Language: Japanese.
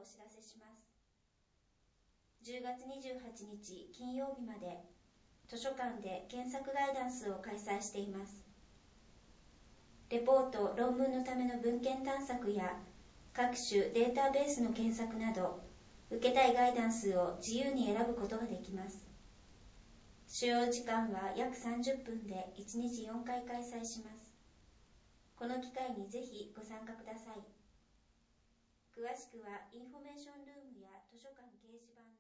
知らせします。10月28日金曜日まで図書館で検索ガイダンスを開催しています。レポート・論文のための文献探索や各種データベースの検索など、受けたいガイダンスを自由に選ぶことができます。使用時間は約30分で1日4回開催します。この機会にぜひご参加ください。詳しくはインフォメーションルームや図書館掲示板